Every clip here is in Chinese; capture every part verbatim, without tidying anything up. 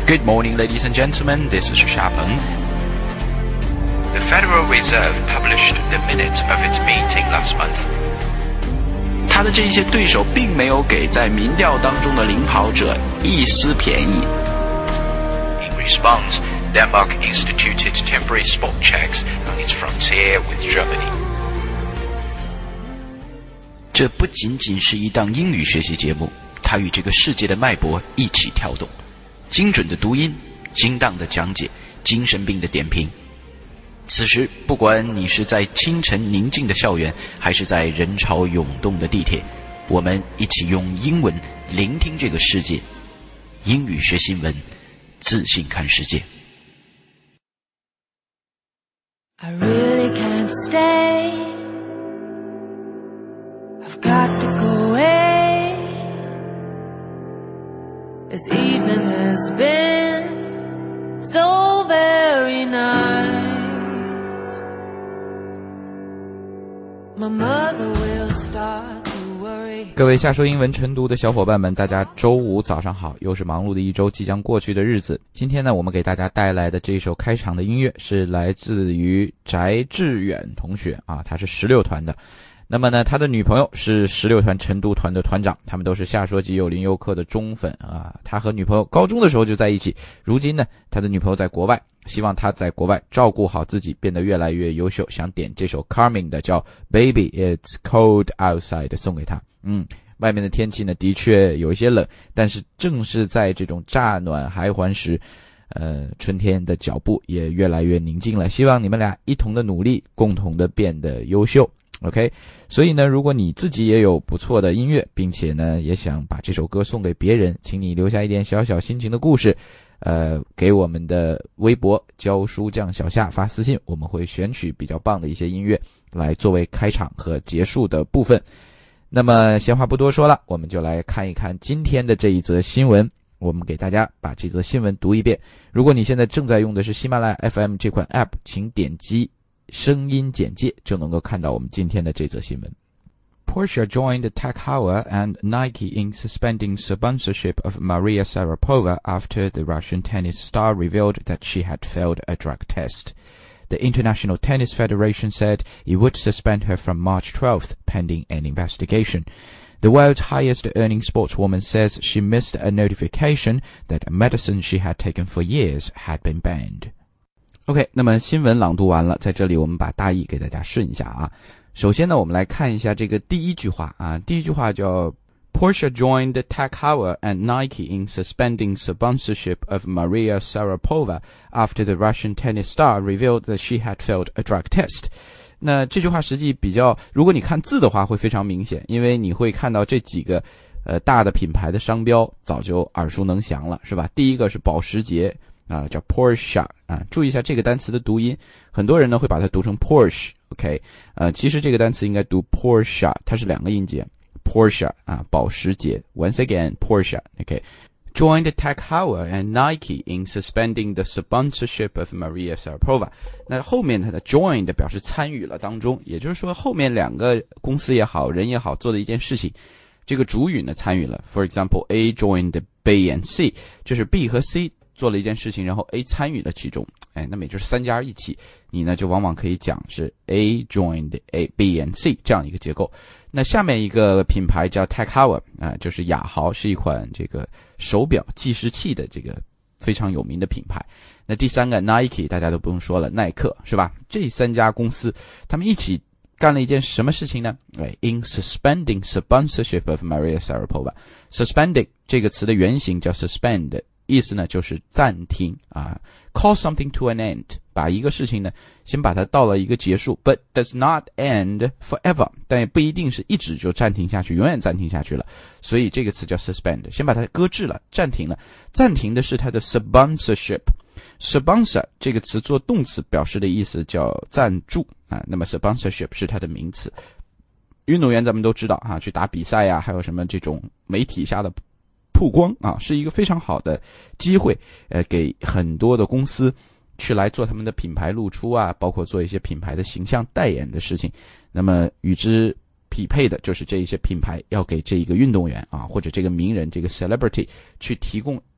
Good morning, ladies and gentlemen. This is Sha Peng. The Federal Reserve published the minutes of its meeting last month. 他的这一些对手并没有给在民调当中的领跑者一丝便宜。In response, Denmark instituted temporary spot checks on its frontier with Germany. 这不仅仅是一档英语学习节目，它与这个世界的脉搏一起跳动。精准的读音，精当的讲解，精神病的点评。此时，不管你是在清晨宁静的校园，还是在人潮涌动的地铁，我们一起用英文聆听这个世界。英语学新闻，自信看世界。 I really can't stay. I've got to go away.This evening has been so very nice. My mother will start to worry. 各位下收英文晨读的小伙伴们，大家周五早上好，又是忙碌的一周即将过去的日子。今天呢，我们给大家带来的这一首开场的音乐是来自于翟志远同学啊，他是十六团的。那么呢，他的女朋友是十六团晨读团的团长，他们都是下说集有林优课的忠粉啊。他和女朋友高中的时候就在一起，如今呢，他的女朋友在国外，希望他在国外照顾好自己，变得越来越优秀，想点这首 Carmen 的叫 Baby It's Cold Outside 送给他。嗯，外面的天气呢的确有一些冷，但是正是在这种乍暖还还时，呃，春天的脚步也越来越宁静了。希望你们俩一同的努力，共同的变得优秀。OK， 所以呢，如果你自己也有不错的音乐，并且呢，也想把这首歌送给别人，请你留下一点小小心情的故事，呃，给我们的微博教书匠小夏发私信，我们会选取比较棒的一些音乐来作为开场和结束的部分。那么闲话不多说了，我们就来看一看今天的这一则新闻。我们给大家把这则新闻读一遍。如果你现在正在用的是喜马拉雅 F M 这款 App， 请点击声音简介就能够看到我们今天的这则新闻。 Porsche joined Tag Heuer and Nike in suspending sponsorship of Maria Sharapova after the Russian tennis star revealed that she had failed a drug test. The International Tennis Federation said it would suspend her from March twelfth pending an investigation. The world's highest-earning sportswoman says she missed a notification that a medicine she had taken for years had been banned.OK， 那么新闻朗读完了，在这里我们把大意给大家顺一下啊。首先呢，我们来看一下这个第一句话啊，第一句话叫 Porsche joined Tag Heuer and Nike in suspending sponsorship of Maria Sharapova after the Russian tennis star revealed that she had failed a drug test. 那这句话实际比较，如果你看字的话会非常明显，因为你会看到这几个呃大的品牌的商标早就耳熟能详了，是吧？第一个是保时捷。啊，叫 Porsche 啊，注意一下这个单词的读音，很多人呢会把它读成 Porsche，OK， 呃，其实这个单词应该读 Porsche， 它是两个音节 ，Porsche 啊，保时捷 ，once again Porsche，OK。Joined Tag Heuer and Nike in suspending the sponsorship of Maria Sharapova。那后面它的 joined 表示参与了当中，也就是说后面两个公司也好，人也好做的一件事情，这个主语呢参与了。For example, A joined B and C， 就是 B 和 C。做了一件事情，然后 A 参与了其中，哎，那么也就是三家一起，你呢就往往可以讲是 A joined A、B and C 这样一个结构。那下面一个品牌叫 Tag Heuer 啊，就是雅豪，是一款这个手表计时器的这个非常有名的品牌。那第三个 Nike 大家都不用说了，耐克是吧？这三家公司他们一起干了一件什么事情呢？哎 ，in suspending sponsorship of Maria Sharapova。Suspending 这个词的原型叫 suspend。意思呢就是暂停啊 ，call something to an end， 把一个事情呢先把它到了一个结束 ，but does not end forever， 但也不一定是一直就暂停下去，永远暂停下去了。所以这个词叫 suspend， 先把它搁置了，暂停了。暂停的是它的 sponsorship。sponsor 这个词做动词表示的意思叫赞助啊，那么 sponsorship 是它的名词。运动员咱们都知道啊，去打比赛呀、啊，还有什么这种媒体下的曝光啊，是一个非常好的机会，呃，给很多的公司去来做他们的品牌露出啊，包括做一些品牌的形象代言的事情。那么与之匹配的就是这一些品牌要给这一个运动员啊，或者这个名人，这个 celebrity 去提供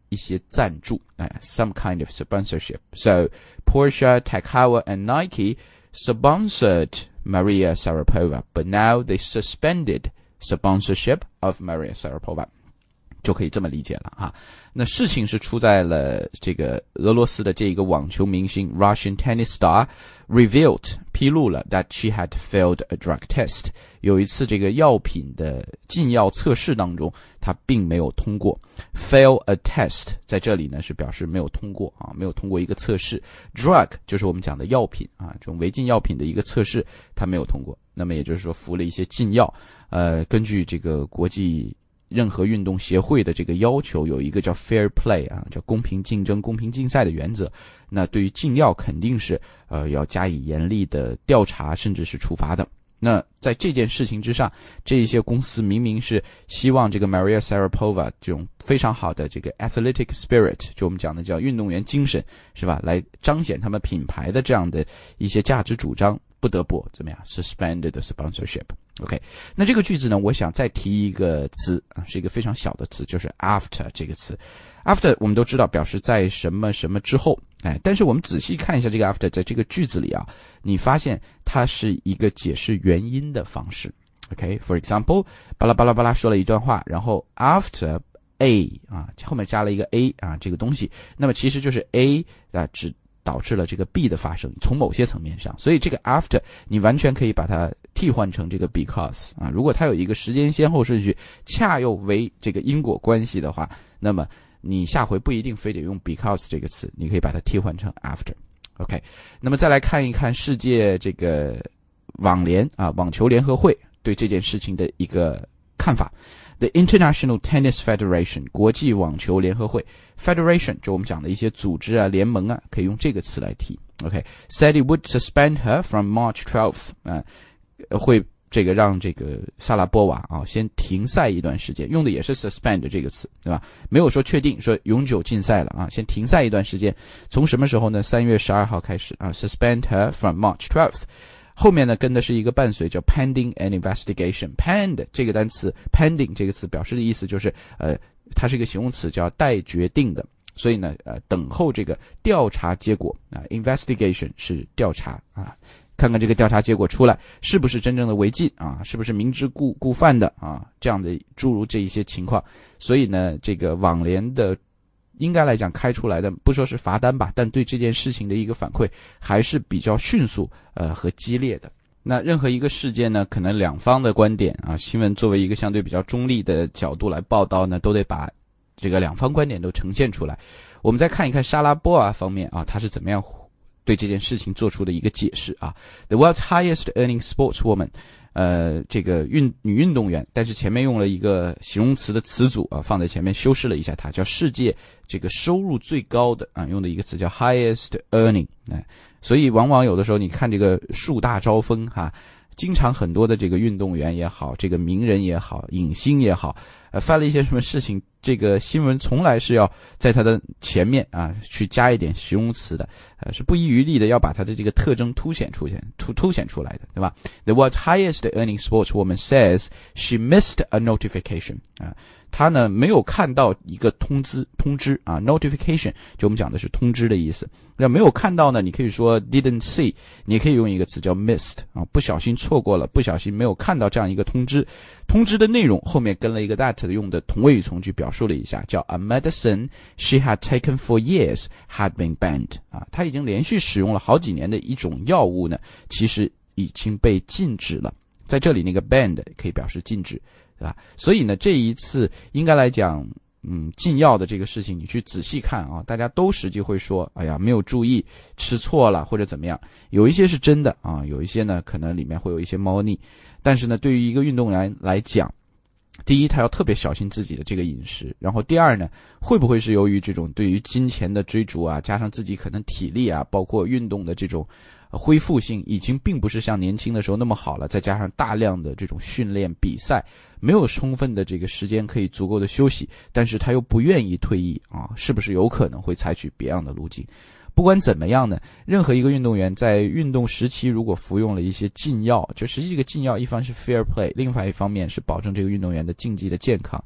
一些赞助，哎 some kind of sponsorship. So Porsche, Tag Heuer and Nike sponsored Maria Sharapova, but now they suspended sponsorship of Maria Sharapova. 就可以这么理解了哈。那事情是出在了这个俄罗斯的这一个网球明星 Russian tennis star revealed 披露了 that she had failed a drug test. 有一次这个药品的禁药测试当中，她并没有通过。Fail a test 在这里呢是表示没有通过啊，没有通过一个测试。Drug 就是我们讲的药品啊，这种违禁药品的一个测试，她没有通过。那么也就是说服了一些禁药。呃，根据这个国际任何运动协会的这个要求，有一个叫 fair play 啊，叫公平竞争、公平竞赛的原则。那对于禁药肯定是呃要加以严厉的调查，甚至是处罚的。那在这件事情之上，这一些公司明明是希望这个 Maria Sharapova 这种非常好的这个 athletic spirit， 就我们讲的叫运动员精神，是吧？来彰显他们品牌的这样的一些价值主张，不得不怎么样 suspended the sponsorship。OK， 那这个句子呢，我想再提一个词啊，是一个非常小的词，就是 after 这个词。after 我们都知道表示在什么什么之后，哎，但是我们仔细看一下这个 after 在这个句子里啊，你发现它是一个解释原因的方式。OK，for example， 巴拉巴拉巴拉说了一段话，然后 after A 啊，后面加了一个 A 啊，这个东西，那么其实就是 A 啊，只导致了这个 B 的发生，从某些层面上，所以这个 after 你完全可以把它替换成这个 because 啊，如果它有一个时间先后顺序，恰又为这个因果关系的话，那么你下回不一定非得用 because 这个词，你可以把它替换成 after。OK， 那么再来看一看世界这个网联啊，网球联合会对这件事情的一个看法。The International Tennis Federation 国际网球联合会 Federation 就我们讲的一些组织啊联盟啊，可以用这个词来提。OK， said it would suspend her from March twelfth 啊，会这个让这个萨拉波娃啊先停赛一段时间，用的也是 suspend 这个词，对吧？没有说确定说永久禁赛了啊，先停赛一段时间。从什么时候呢？三月十二号开始啊 ，suspend her from March twelfth。后面呢跟的是一个伴随叫 pending an investigation。 Pend 这个单词 pending 这个词表示的意思就是呃，它是一个形容词，叫待决定的，所以呢呃，等候这个调查结果啊 investigation 是调查啊，看看这个调查结果出来是不是真正的违禁啊，是不是明知故故犯的啊，这样的诸如这一些情况。所以呢这个网联的应该来讲开出来的不说是罚单吧，但对这件事情的一个反馈还是比较迅速呃和激烈的。那任何一个事件呢，可能两方的观点啊，新闻作为一个相对比较中立的角度来报道呢，都得把这个两方观点都呈现出来。我们再看一看莎拉波娃方面啊，他是怎么样对这件事情做出的一个解释啊。The world's highest earning sportswoman， 呃，这个运女运动员，但是前面用了一个形容词的词组啊，放在前面修饰了一下它，叫世界这个收入最高的啊，用的一个词叫 highest earning， 哎，所以往往有的时候你看这个树大招风哈。经常很多的这个运动员也好，这个名人也好，影星也好，呃，犯了一些什么事情，这个新闻从来是要在他的前面啊去加一点形容词的，呃，是不遗余力的要把他的这个特征凸显出现，凸凸显出来的，对吧 ？The world's highest earning sportswoman says she missed a notification 啊。他呢没有看到一个通知通知啊 notification 就我们讲的是通知的意思。要没有看到呢，你可以说 didn't see， 你也可以用一个词叫 missed 啊，不小心错过了，不小心没有看到这样一个通知。通知的内容后面跟了一个 that 用的同位语从句表述了一下，叫 a medicine she had taken for years had been banned 啊，他已经连续使用了好几年的一种药物呢，其实已经被禁止了。在这里那个 banned 可以表示禁止。对吧？所以呢，这一次应该来讲，嗯，禁药的这个事情，你去仔细看啊，大家都实际会说，哎呀，没有注意，吃错了或者怎么样。有一些是真的啊，有一些呢，可能里面会有一些猫腻。但是呢，对于一个运动员来讲，第一，他要特别小心自己的这个饮食，然后第二呢，会不会是由于这种对于金钱的追逐啊，加上自己可能体力啊，包括运动的这种恢复性已经并不是像年轻的时候那么好了，再加上大量的这种训练比赛，没有充分的这个时间可以足够的休息，但是他又不愿意退役啊，是不是有可能会采取别样的路径？不管怎么样呢，任何一个运动员在运动时期如果服用了一些禁药，就实际这个禁药一方是 fair play， 另外一方面是保证这个运动员的竞技的健康，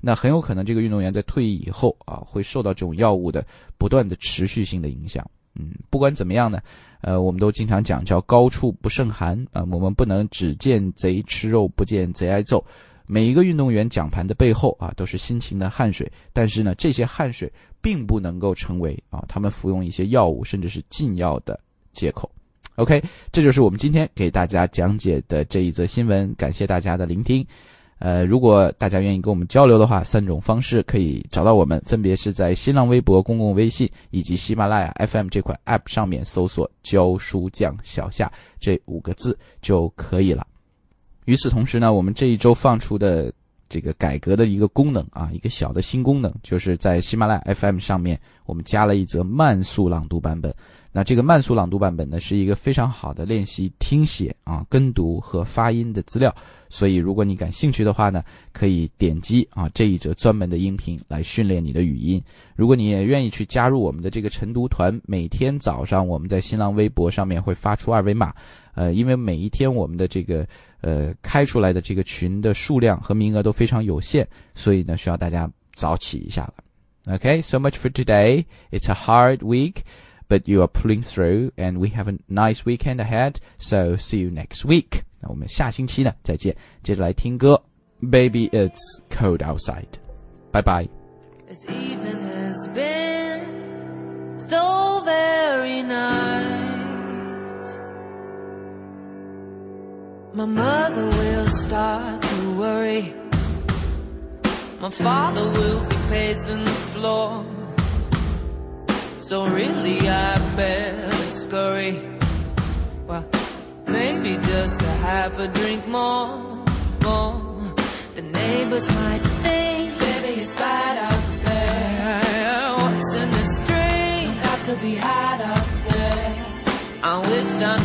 那很有可能这个运动员在退役以后啊，会受到这种药物的不断的持续性的影响。嗯，不管怎么样呢，呃，我们都经常讲叫高处不胜寒啊、呃，我们不能只见贼吃肉，不见贼挨揍。每一个运动员奖盘的背后啊，都是辛勤的汗水，但是呢，这些汗水并不能够成为啊他们服用一些药物甚至是禁药的借口。OK， 这就是我们今天给大家讲解的这一则新闻，感谢大家的聆听。呃，如果大家愿意跟我们交流的话，三种方式可以找到我们，分别是在新浪微博、公共微信以及喜马拉雅 F M 这款 App 上面搜索教书匠小夏这五个字就可以了。与此同时呢，我们这一周放出的这个改革的一个功能啊，一个小的新功能，就是在喜马拉雅 F M 上面我们加了一则慢速朗读版本。那这个慢速朗读版本呢，是一个非常好的练习听写啊、跟读和发音的资料，所以如果你感兴趣的话呢，可以点击啊这一则专门的音频来训练你的语音。如果你也愿意去加入我们的这个晨读团，每天早上我们在新浪微博上面会发出二维码，呃，因为每一天我们的这个呃开出来的这个群的数量和名额都非常有限，所以呢需要大家早起一下了。Okay, so much for today. It's a hard week.But you are pulling through, and we have a nice weekend ahead. So see you next week. 那我们下星期呢再见。接着来听歌 ，Baby It's Cold Outside. Bye bye. This evening has been so very nice. My mother will start to worry. My father will be pacing the floor.So really I better scurry. Well, maybe just to have a drink more, more. The neighbors might think, baby, it's bad out there. What's in this drink? Got to be hot out there. I wish I